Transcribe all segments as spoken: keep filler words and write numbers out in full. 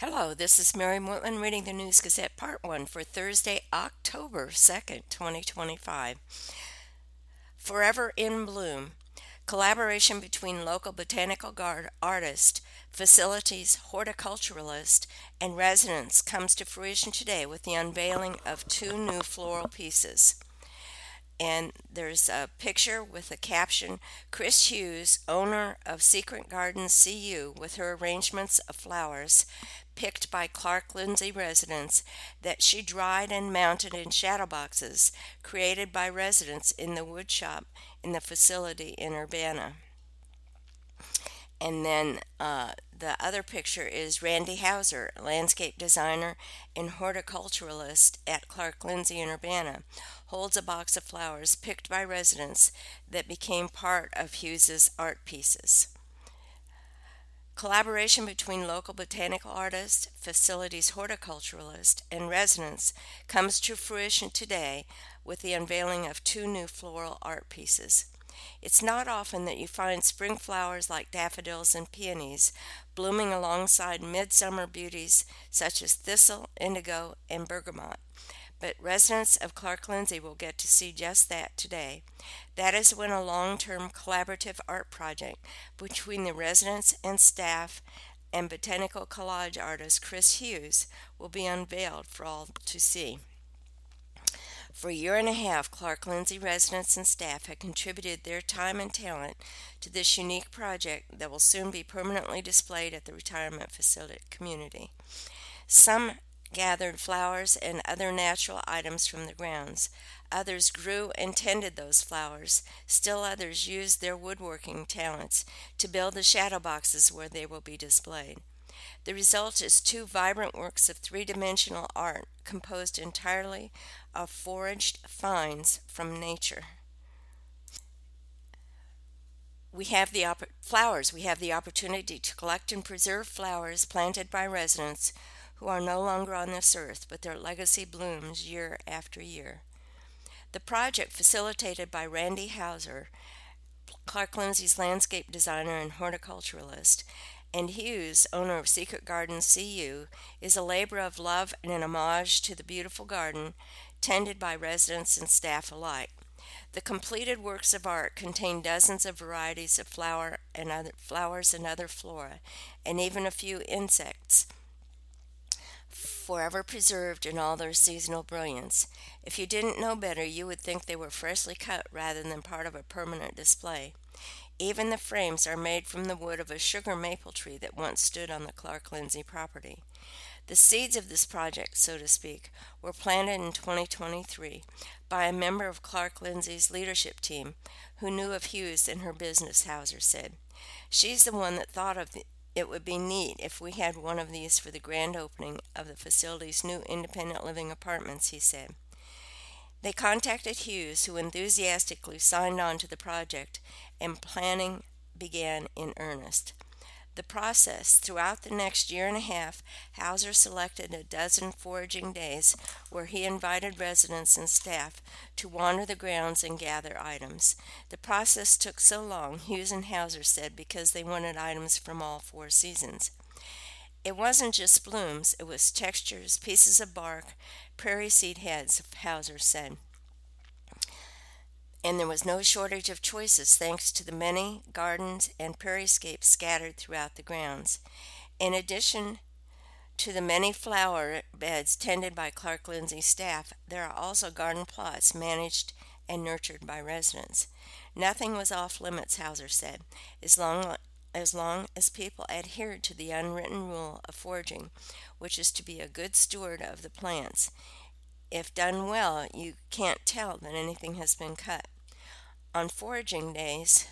Hello, this is Mary Mortland reading the News Gazette Part one for Thursday, October second, twenty twenty-five. Forever in Bloom. Collaboration between local botanical garden artist, facilities horticulturalist, and residents comes to fruition today with the unveiling of two new floral pieces. And there's a picture with a caption: Chris Hughes, owner of Secret Gardens C U, with her arrangements of flowers picked by Clark Lindsay residents that she dried and mounted in shadow boxes created by residents in the wood shop in the facility in Urbana. And then uh, the other picture is Randy Hauser, landscape designer and horticulturalist at Clark Lindsay in Urbana, holds a box of flowers picked by residents that became part of Hughes's art pieces. Collaboration between local botanical artists, facilities horticulturalists, and residents comes to fruition today with the unveiling of two new floral art pieces. It's not often that you find spring flowers like daffodils and peonies blooming alongside midsummer beauties such as thistle, indigo, and bergamot. But residents of Clark Lindsay will get to see just that today. That is when a long-term collaborative art project between the residents and staff and botanical collage artist Chris Hughes will be unveiled for all to see. For a year and a half, Clark Lindsay residents and staff have contributed their time and talent to this unique project that will soon be permanently displayed at the retirement facility community. Some gathered flowers and other natural items from the grounds. Others grew and tended those flowers. Still others used their woodworking talents to build the shadow boxes where they will be displayed. The result is two vibrant works of three-dimensional art composed entirely of foraged finds from nature. We have the opp- flowers. We have the opportunity to collect and preserve flowers planted by residents who are no longer on this earth, but their legacy blooms year after year. The project, facilitated by Randy Hauser, Clark Lindsay's landscape designer and horticulturalist, and Hughes, owner of Secret Gardens C U, is a labor of love and an homage to the beautiful garden tended by residents and staff alike. The completed works of art contain dozens of varieties of flower and other flowers and other flora, and even a few insects, forever preserved in all their seasonal brilliance. If you didn't know better, you would think they were freshly cut rather than part of a permanent display. Even the frames are made from the wood of a sugar maple tree that once stood on the Clark Lindsay property. The seeds of this project, so to speak, were planted in twenty twenty-three by a member of Clark Lindsay's leadership team who knew of Hughes and her business, Hauser said. She's the one that thought of the It would be neat if we had one of these for the grand opening of the facility's new independent living apartments, he said. They contacted Hughes, who enthusiastically signed on to the project, and planning began in earnest. The process: throughout the next year and a half, Hauser selected a dozen foraging days where he invited residents and staff to wander the grounds and gather items. The process took so long, Hughes and Hauser said, because they wanted items from all four seasons. It wasn't just blooms, it was textures, pieces of bark, prairie seed heads, Hauser said. And there was no shortage of choices thanks to the many gardens and prairiescapes scattered throughout the grounds. In addition to the many flower beds tended by Clark Lindsay staff, there are also garden plots managed and nurtured by residents. Nothing was off limits, Hauser said, as long as long as people adhered to the unwritten rule of foraging, which is to be a good steward of the plants. If done well, you can't tell that anything has been cut. On foraging days,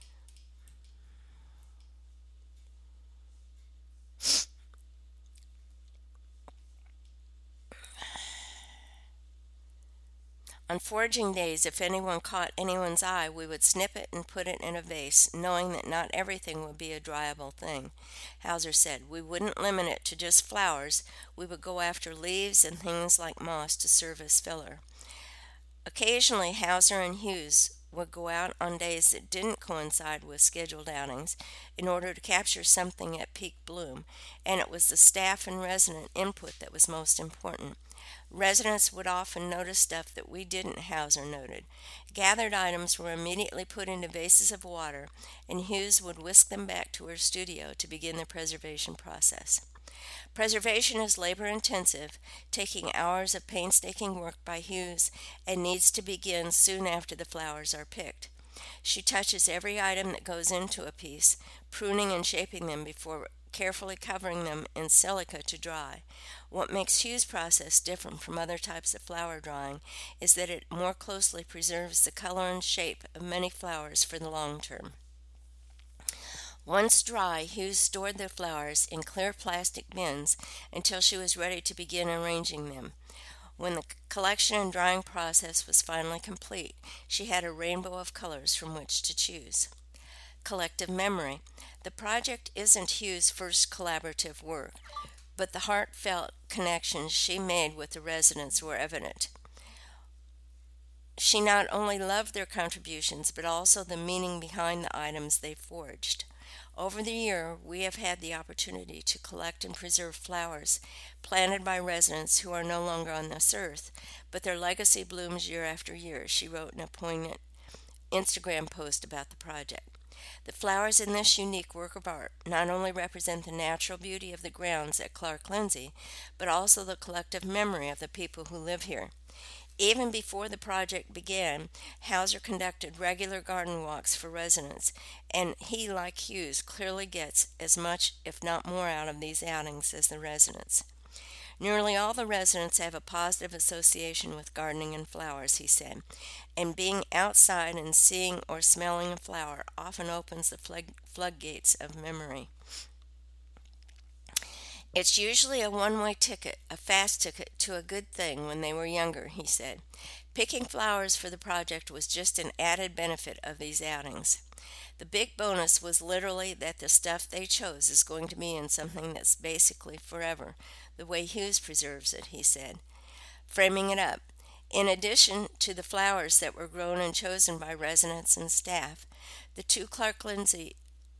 On foraging days, if anyone caught anyone's eye, we would snip it and put it in a vase, knowing that not everything would be a dryable thing. Hauser said, we wouldn't limit it to just flowers. We would go after leaves and things like moss to serve as filler. Occasionally, Hauser and Hughes would go out on days that didn't coincide with scheduled outings in order to capture something at peak bloom, and it was the staff and resident input that was most important. Residents would often notice stuff that we didn't, Hauser noted. Gathered items were immediately put into vases of water, and Hughes would whisk them back to her studio to begin the preservation process. Preservation is labor intensive, taking hours of painstaking work by Hughes, and needs to begin soon after the flowers are picked. She touches every item that goes into a piece, pruning and shaping them before carefully covering them in silica to dry. What makes Hughes' process different from other types of flower drying is that it more closely preserves the color and shape of many flowers for the long term. Once dry, Hughes stored the flowers in clear plastic bins until she was ready to begin arranging them. When the collection and drying process was finally complete, she had a rainbow of colors from which to choose. Collective memory. The project isn't Hughes' first collaborative work, but the heartfelt connections she made with the residents were evident. She not only loved their contributions, but also the meaning behind the items they forged. Over the year, we have had the opportunity to collect and preserve flowers planted by residents who are no longer on this earth, but their legacy blooms year after year, she wrote in a poignant Instagram post about the project. The flowers in this unique work of art not only represent the natural beauty of the grounds at Clark Lindsey, but also the collective memory of the people who live here. Even before the project began, Hauser conducted regular garden walks for residents, and he, like Hughes, clearly gets as much, if not more, out of these outings as the residents. Nearly all the residents have a positive association with gardening and flowers, he said, and being outside and seeing or smelling a flower often opens the flood- floodgates of memory. It's usually a one-way ticket, a fast ticket to a good thing when they were younger, he said. Picking flowers for the project was just an added benefit of these outings. The big bonus was literally that the stuff they chose is going to be in something that's basically forever, the way Hughes preserves it, he said. Framing it up. In addition to the flowers that were grown and chosen by residents and staff, the two Clark Lindsey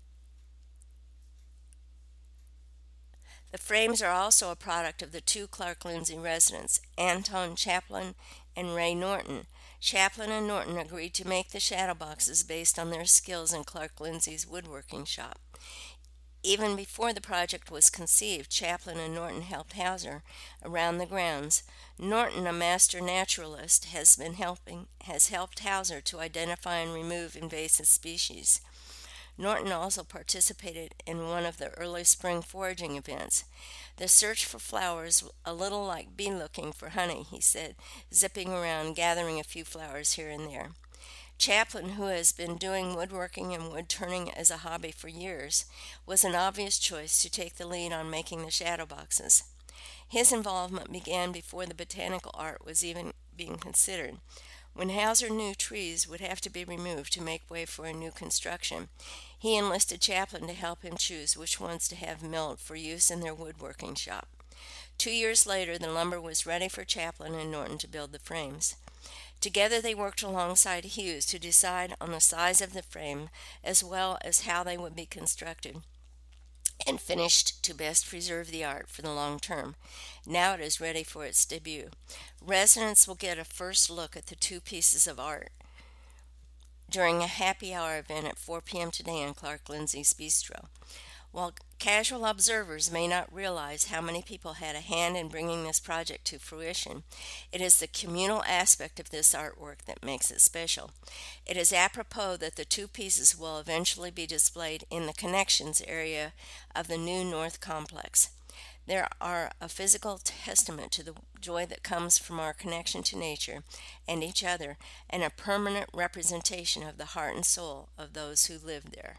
The frames are also a product of the two Clark Lindsey residents, Anton Chaplin and Ray Norton. Chaplin and Norton agreed to make the shadow boxes based on their skills in Clark Lindsey's woodworking shop. Even before the project was conceived, Chaplin and Norton helped Hauser around the grounds. Norton, a master naturalist, has been helping has helped Hauser to identify and remove invasive species. Norton also participated in one of the early spring foraging events. The search for flowers, a little like bee looking for honey, he said, zipping around gathering a few flowers here and there. Chaplin, who has been doing woodworking and wood turning as a hobby for years, was an obvious choice to take the lead on making the shadow boxes. His involvement began before the botanical art was even being considered. When Hauser knew trees would have to be removed to make way for a new construction, he enlisted Chaplin to help him choose which ones to have milled for use in their woodworking shop. Two years later, the lumber was ready for Chaplin and Norton to build the frames. Together they worked alongside Hughes to decide on the size of the frame as well as how they would be constructed and finished to best preserve the art for the long term. Now it is ready for its debut. Residents will get a first look at the two pieces of art during a happy hour event at four p.m. today in Clark Lindsey's Bistro. While casual observers may not realize how many people had a hand in bringing this project to fruition, it is the communal aspect of this artwork that makes it special. It is apropos that the two pieces will eventually be displayed in the Connections area of the new North Complex. They are a physical testament to the joy that comes from our connection to nature and each other, and a permanent representation of the heart and soul of those who live there.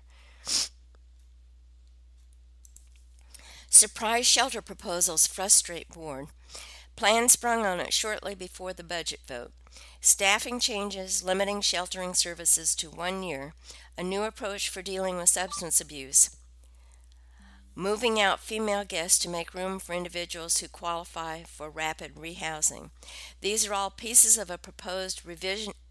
Surprise shelter proposals frustrate board. Plans sprung on it shortly before the budget vote. Staffing changes, limiting sheltering services to one year, a new approach for dealing with substance abuse, moving out female guests to make room for individuals who qualify for rapid rehousing. These are all pieces of a proposed revision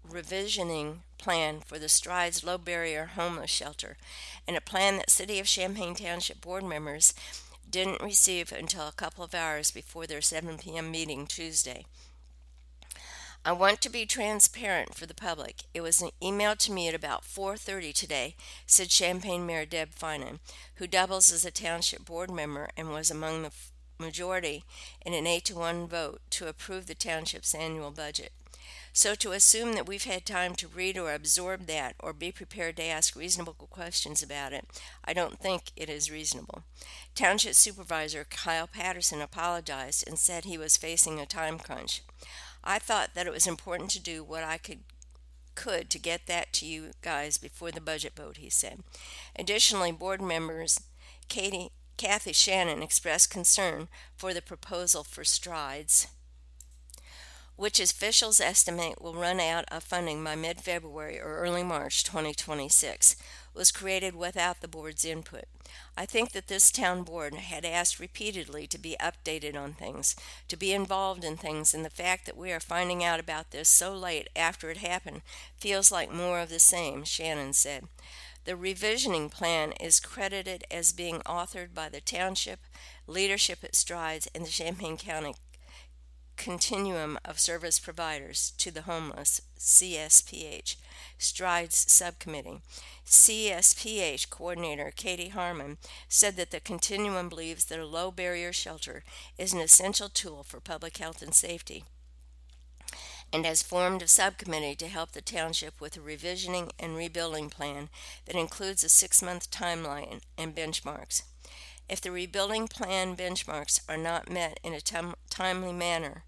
revisioning plan for the Strides Low Barrier Homeless Shelter, and a plan that City of Champaign Township board members didn't receive until a couple of hours before their seven p.m. meeting Tuesday. I want to be transparent for the public. It was emailed to me at about four thirty today, said Champaign Mayor Deb Finan, who doubles as a township board member and was among the majority in an eight to one vote to approve the township's annual budget. So to assume that we've had time to read or absorb that or be prepared to ask reasonable questions about it, I don't think it is reasonable. Township Supervisor Kyle Patterson apologized and said he was facing a time crunch. I thought that it was important to do what I could could to get that to you guys before the budget vote, he said. Additionally, board members Katie, Kathy Shannon expressed concern for the proposal for Strides, which officials estimate will run out of funding by mid-February or early March twenty twenty-six, was created without the board's input. I think that this town board had asked repeatedly to be updated on things, to be involved in things, and the fact that we are finding out about this so late after it happened feels like more of the same, Shannon said. The revisioning plan is credited as being authored by the township, leadership at Strides, and the Champaign County Continuum of Service Providers to the Homeless, C S P H, Strides Subcommittee. C S P H Coordinator Katie Harmon said that the Continuum believes that a low barrier shelter is an essential tool for public health and safety, and has formed a subcommittee to help the township with a revisioning and rebuilding plan that includes a six-month timeline and benchmarks. If the rebuilding plan benchmarks are not met in a tim- timely manner,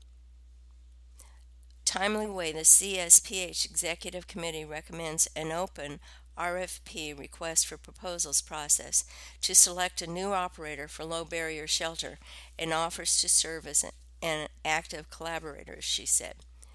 timely way, the C S P H Executive Committee recommends an open R F P request for proposals process to select a new operator for low barrier shelter and offers to serve as an, an active collaborator, she said.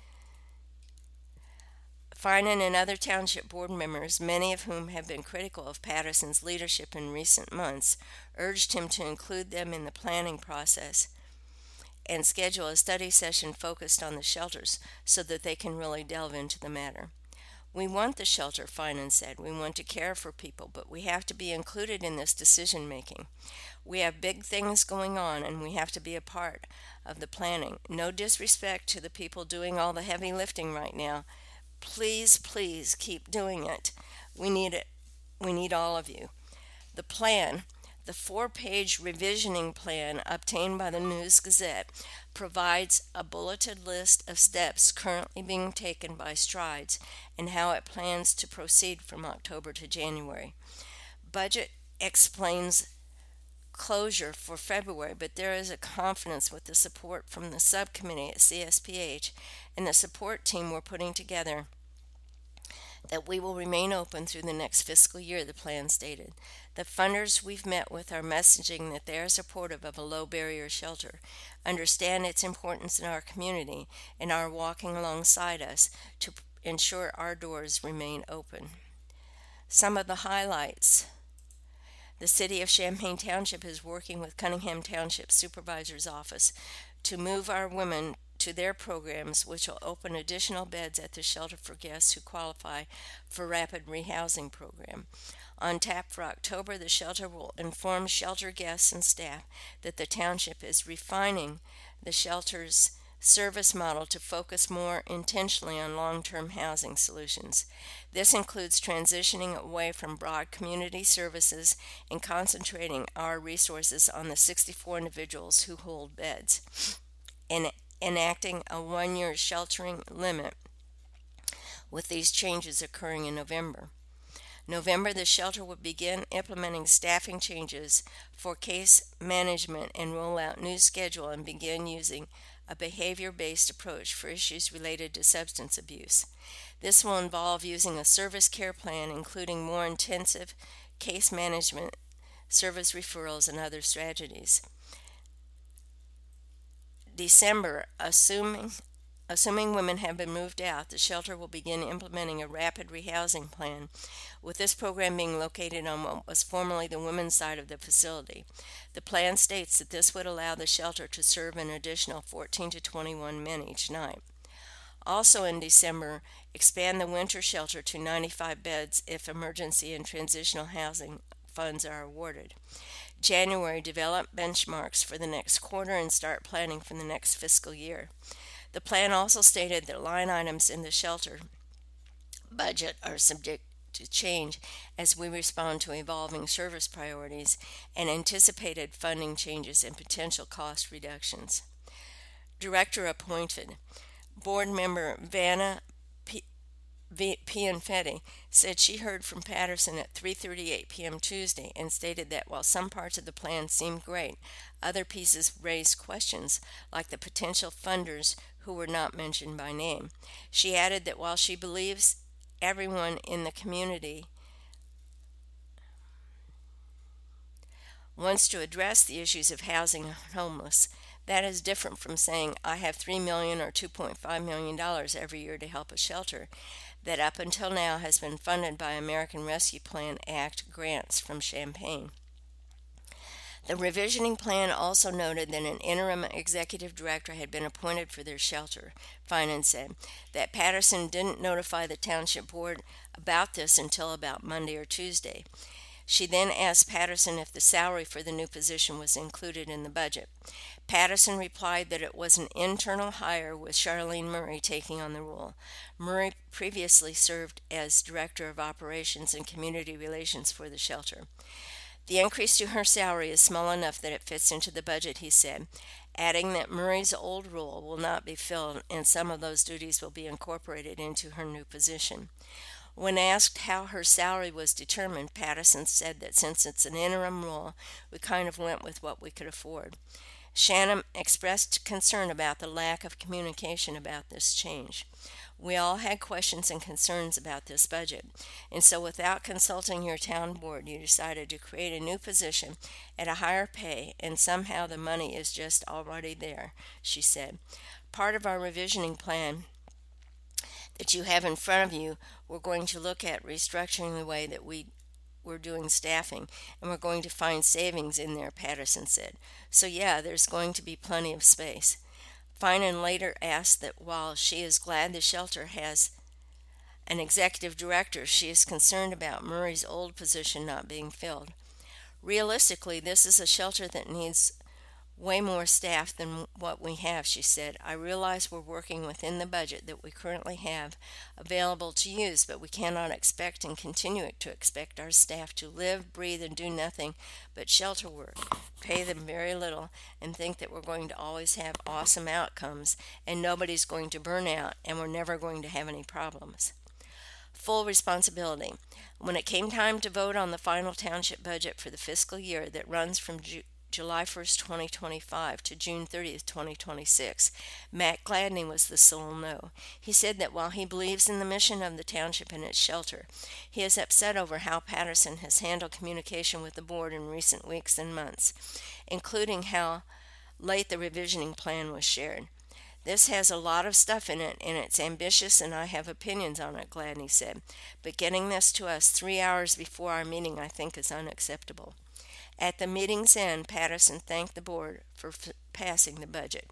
Finan and other township board members, many of whom have been critical of Patterson's leadership in recent months, urged him to include them in the planning process and schedule a study session focused on the shelters so that they can really delve into the matter. We want the shelter, Finan said. We want to care for people, but we have to be included in this decision making. We have big things going on and we have to be a part of the planning. No disrespect to the people doing all the heavy lifting right now. Please, please keep doing it. We need it. We need all of you. The plan, the four-page revisioning plan obtained by the News Gazette, provides a bulleted list of steps currently being taken by Strides and how it plans to proceed from October to January. Budget explains closure for February, but there is a confidence with the support from the subcommittee at C S P H and the support team we're putting together that we will remain open through the next fiscal year, the plan stated. The funders we've met with are messaging that they are supportive of a low barrier shelter, understand its importance in our community, and are walking alongside us to ensure our doors remain open. Some of the highlights. The City of Champaign Township is working with Cunningham Township Supervisor's Office to move our women to their programs, which will open additional beds at the shelter for guests who qualify for rapid rehousing program. On tap for October, the shelter will inform shelter guests and staff that the township is refining the shelter's service model to focus more intentionally on long-term housing solutions. This includes transitioning away from broad community services and concentrating our resources on the sixty-four individuals who hold beds, and enacting a one-year sheltering limit, with these changes occurring in November. November, the shelter will begin implementing staffing changes for case management and roll out new schedule and begin using a behavior-based approach for issues related to substance abuse. This will involve using a service care plan, including more intensive case management, service referrals, and other strategies. December, assuming Assuming women have been moved out, the shelter will begin implementing a rapid rehousing plan, with this program being located on what was formerly the women's side of the facility. The plan states that this would allow the shelter to serve an additional fourteen to twenty-one men each night. Also in December, expand the winter shelter to ninety-five beds if emergency and transitional housing funds are awarded. January, develop benchmarks for the next quarter and start planning for the next fiscal year. The plan also stated that line items in the shelter budget are subject to change as we respond to evolving service priorities and anticipated funding changes and potential cost reductions. Director appointed. Board member Vanna P- V- Pianfetti said she heard from Patterson at three thirty-eight p.m. Tuesday and stated that while some parts of the plan seemed great, other pieces raised questions, like the potential funders who were not mentioned by name. She added that while she believes everyone in the community wants to address the issues of housing and homeless, that is different from saying I have three million dollars or two point five million dollars every year to help a shelter that up until now has been funded by American Rescue Plan Act grants from Champaign. The revisioning plan also noted that an interim executive director had been appointed for their shelter. Finan said that Patterson didn't notify the township board about this until about Monday or Tuesday. She then asked Patterson if the salary for the new position was included in the budget. Patterson replied that it was an internal hire with Charlene Murray taking on the role. Murray previously served as Director of Operations and Community Relations for the shelter. The increase to her salary is small enough that it fits into the budget, he said, adding that Murray's old role will not be filled and some of those duties will be incorporated into her new position. When asked how her salary was determined, Patterson said that since it's an interim role, we kind of went with what we could afford. Shannon expressed concern about the lack of communication about this change. We all had questions and concerns about this budget, and so without consulting your town board, you decided to create a new position at a higher pay, and somehow the money is just already there, she said. Part of our revisioning plan that you have in front of you, we're going to look at restructuring the way that we we're doing staffing, and we're going to find savings in there, Patterson said. So yeah, there's going to be plenty of space. Finan later asked that while she is glad the shelter has an executive director, she is concerned about Murray's old position not being filled. Realistically, this is a shelter that needs way more staff than what we have, she said. I realize we're working within the budget that we currently have available to use, but we cannot expect and continue to expect our staff to live, breathe, and do nothing but shelter work, pay them very little, and think that we're going to always have awesome outcomes and nobody's going to burn out and we're never going to have any problems. Full responsibility. When it came time to vote on the final township budget for the fiscal year that runs from Ju- July first, twenty twenty-five to June thirtieth, twenty twenty-six, Matt Gladney was the sole no. He said that while he believes in the mission of the township and its shelter, he is upset over how Patterson has handled communication with the board in recent weeks and months, including how late the revisioning plan was shared. This has a lot of stuff in it, and it's ambitious, and I have opinions on it, Gladney said. But getting this to us three hours before our meeting I think is unacceptable. At the meeting's end, Patterson thanked the board for f- passing the budget.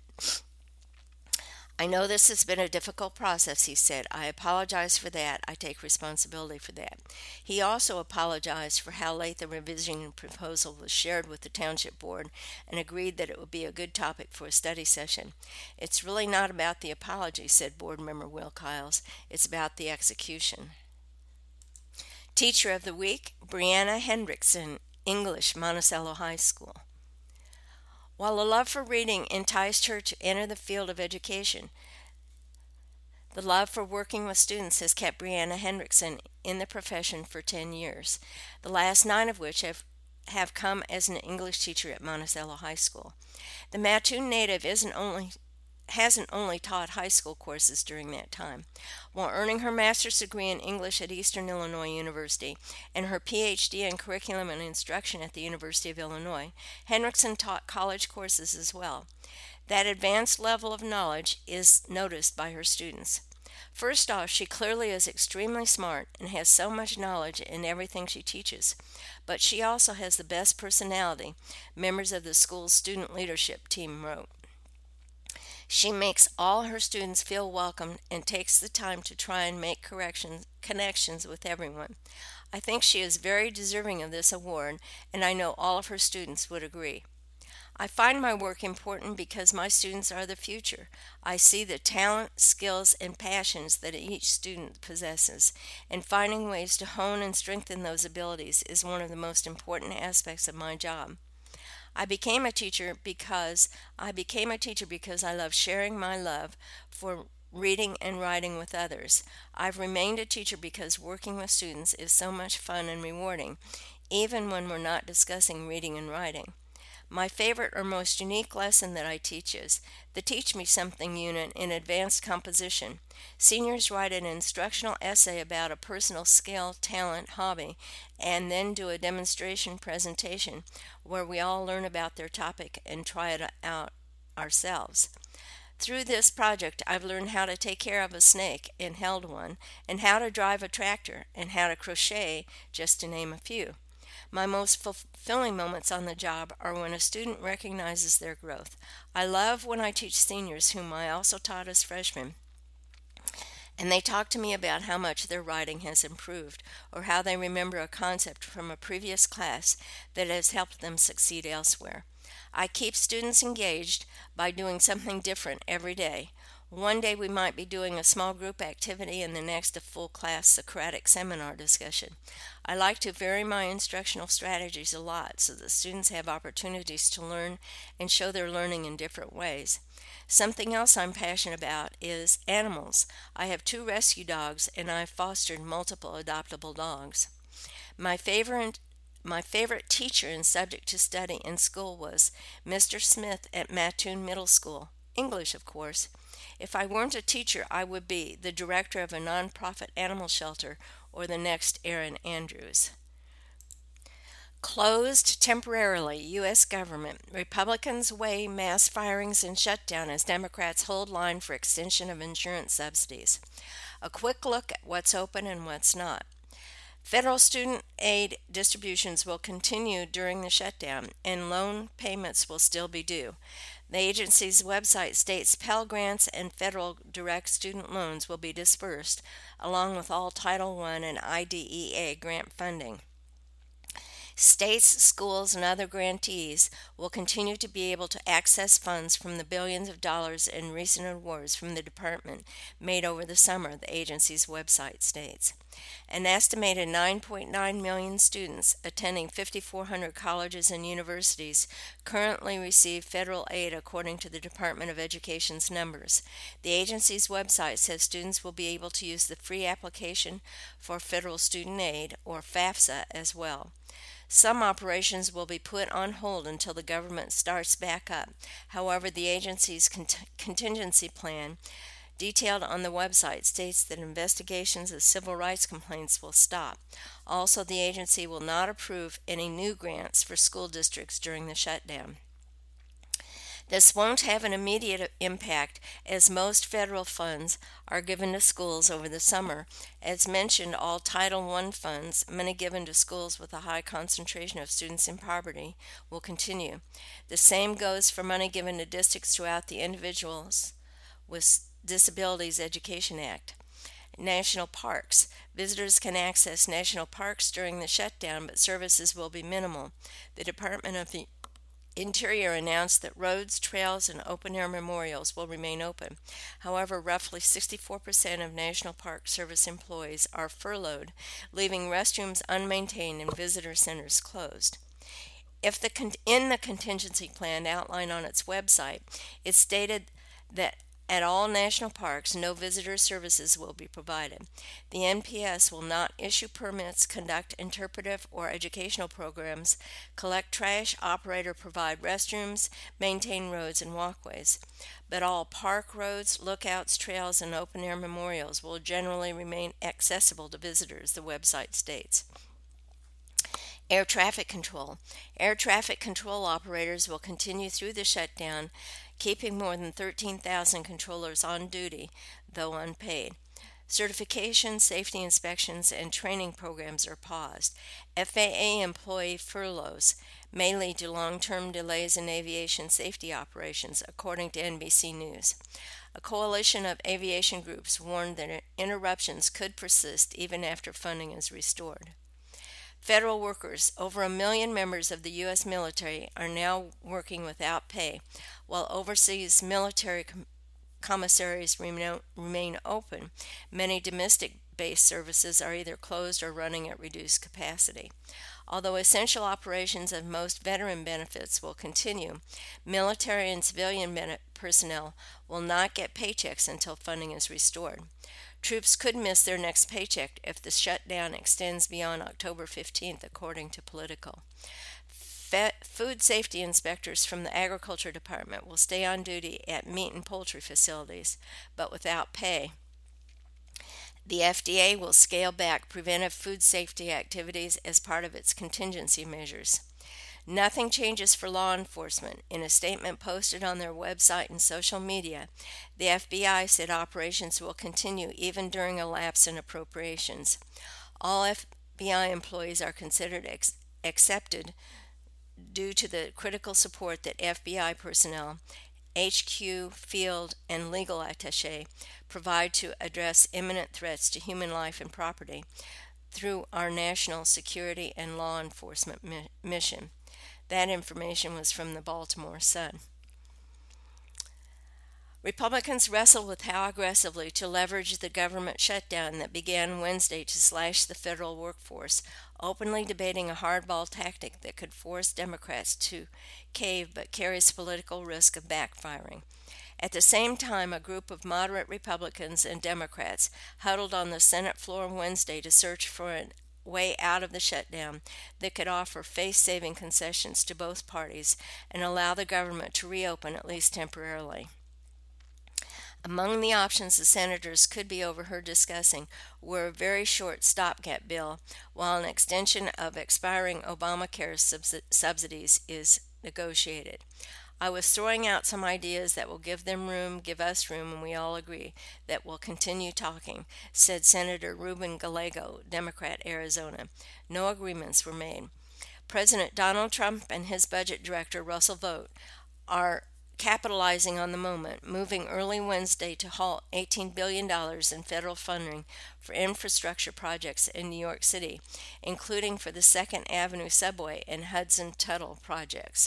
I know this has been a difficult process, he said. I apologize for that. I take responsibility for that. He also apologized for how late the revision proposal was shared with the township board and agreed that it would be a good topic for a study session. It's really not about the apology, said board member Will Kiles. It's about the execution. Teacher of the Week, Brianna Hendrickson, English, Monticello High School. While a love for reading enticed her to enter the field of education, the love for working with students has kept Brianna Hendrickson in the profession for ten years, the last nine of which have, have come as an English teacher at Monticello High School. The Mattoon native isn't only hasn't only taught high school courses during that time. While earning her master's degree in English at Eastern Illinois University and her P H D in curriculum and instruction at the University of Illinois, Hendrickson taught college courses as well. That advanced level of knowledge is noticed by her students. First off, she clearly is extremely smart and has so much knowledge in everything she teaches. But she also has the best personality, members of the school's student leadership team wrote. She makes all her students feel welcome and takes the time to try and make corrections, connections with everyone. I think she is very deserving of this award, and I know all of her students would agree. I find my work important because my students are the future. I see the talent, skills, and passions that each student possesses, and finding ways to hone and strengthen those abilities is one of the most important aspects of my job. I became a teacher because I became a teacher because I love sharing my love for reading and writing with others. I've remained a teacher because working with students is so much fun and rewarding, even when we're not discussing reading and writing. My favorite or most unique lesson that I teach is the Teach Me Something unit in advanced composition. Seniors write an instructional essay about a personal skill, talent, hobby, and then do a demonstration presentation where we all learn about their topic and try it out ourselves. Through this project, I've learned how to take care of a snake and held one, and how to drive a tractor, and how to crochet, just to name a few. My most fulfilling moments on the job are when a student recognizes their growth. I love when I teach seniors, whom I also taught as freshmen, and they talk to me about how much their writing has improved, or how they remember a concept from a previous class that has helped them succeed elsewhere. I keep students engaged by doing something different every day. One day we might be doing a small group activity and the next a full class Socratic seminar discussion. I like to vary my instructional strategies a lot so that students have opportunities to learn and show their learning in different ways. Something else I'm passionate about is animals. I have two rescue dogs and I've fostered multiple adoptable dogs. My favorite My favorite teacher and subject to study in school was Mister Smith at Mattoon Middle School. English, of course. If I weren't a teacher, I would be the director of a nonprofit animal shelter or the next Erin Andrews. Closed temporarily, U S government. Republicans weigh mass firings and shutdown as Democrats hold line for extension of insurance subsidies. A quick look at what's open and what's not. Federal student aid distributions will continue during the shutdown, and loan payments will still be due. The agency's website states Pell Grants and federal direct student loans will be dispersed, along with all Title one and I D E A grant funding. States, schools, and other grantees will continue to be able to access funds from the billions of dollars in recent awards from the department made over the summer, the agency's website states. An estimated nine point nine million students attending five thousand four hundred colleges and universities currently receive federal aid according to the Department of Education's numbers. The agency's website says students will be able to use the free application for federal student aid, or FAFSA, as well. Some operations will be put on hold until the government starts back up. However, the agency's cont- contingency plan, detailed on the website, states that investigations of civil rights complaints will stop. Also, the agency will not approve any new grants for school districts during the shutdown. This won't have an immediate impact, as most federal funds are given to schools over the summer. As mentioned, all Title one funds, money given to schools with a high concentration of students in poverty, will continue. The same goes for money given to districts throughout the Individuals with Disabilities Education Act. National parks. Visitors can access national parks during the shutdown, but services will be minimal. The Department of the Interior announced that roads, trails, and open-air memorials will remain open. However, roughly sixty-four percent of National Park Service employees are furloughed, leaving restrooms unmaintained and visitor centers closed. If the con- in the contingency plan outlined on its website, it stated that at all national parks, no visitor services will be provided. The N P S will not issue permits, conduct interpretive or educational programs, collect trash, operate or provide restrooms, maintain roads and walkways. But all park roads, lookouts, trails, and open-air memorials will generally remain accessible to visitors, the website states. Air traffic control. Air traffic control operators will continue through the shutdown, keeping more than thirteen thousand controllers on duty, though unpaid. Certification, safety inspections, and training programs are paused. F A A employee furloughs may lead to long-term delays in aviation safety operations, according to N B C News. A coalition of aviation groups warned that interruptions could persist even after funding is restored. Federal workers, over a million members of the U S military, are now working without pay, while overseas military com- commissaries remain, remain open. Many domestic-based services are either closed or running at reduced capacity. Although essential operations of most veteran benefits will continue, military and civilian ben- personnel will not get paychecks until funding is restored. Troops could miss their next paycheck if the shutdown extends beyond October fifteenth, according to Politico. Fe- food safety inspectors from the Agriculture Department will stay on duty at meat and poultry facilities, but without pay. The F D A will scale back preventive food safety activities as part of its contingency measures. Nothing changes for law enforcement. In a statement posted on their website and social media, the F B I said operations will continue even during a lapse in appropriations. All F B I employees are considered ex- accepted due to the critical support that F B I personnel, H Q, field, and legal attaché provide to address imminent threats to human life and property through our national security and law enforcement mi- mission. That information was from the Baltimore Sun. Republicans wrestle with how aggressively to leverage the government shutdown that began Wednesday to slash the federal workforce, openly debating a hardball tactic that could force Democrats to cave but carries political risk of backfiring. At the same time, a group of moderate Republicans and Democrats huddled on the Senate floor Wednesday to search for an way out of the shutdown that could offer face-saving concessions to both parties and allow the government to reopen at least temporarily. Among the options the senators could be overheard discussing were a very short stopgap bill, while an extension of expiring Obamacare subs- subsidies is negotiated. I was throwing out some ideas that will give them room, give us room, and we all agree that we'll continue talking, said Senator Ruben Gallego, Democrat, Arizona. No agreements were made. President Donald Trump and his budget director, Russell Vought, are capitalizing on the moment, moving early Wednesday to halt eighteen billion dollars in federal funding for infrastructure projects in New York City, including for the Second Avenue subway and Hudson Tunnel projects.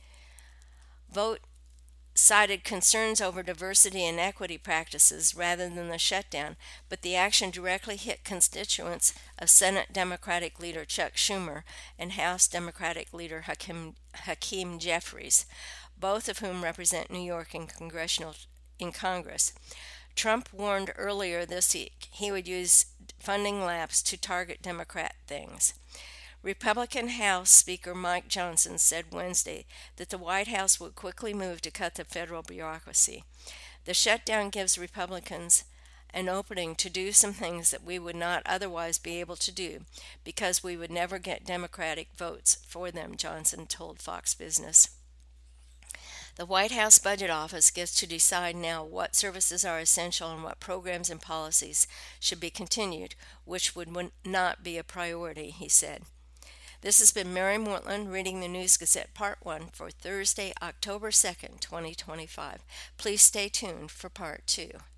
Vought cited concerns over diversity and equity practices rather than the shutdown, but the action directly hit constituents of Senate Democratic leader Chuck Schumer and House Democratic leader Hakeem, Hakeem Jeffries, both of whom represent New York in congressional in Congress. Trump warned earlier this week he would use funding lapse to target Democrat things. Republican House Speaker Mike Johnson said Wednesday that the White House would quickly move to cut the federal bureaucracy. The shutdown gives Republicans an opening to do some things that we would not otherwise be able to do because we would never get Democratic votes for them, Johnson told Fox Business. The White House Budget Office gets to decide now what services are essential and what programs and policies should be continued, which would not be a priority, he said. This has been Mary Mortland reading the News Gazette Part one for Thursday, October second, twenty twenty-five. Please stay tuned for Part two.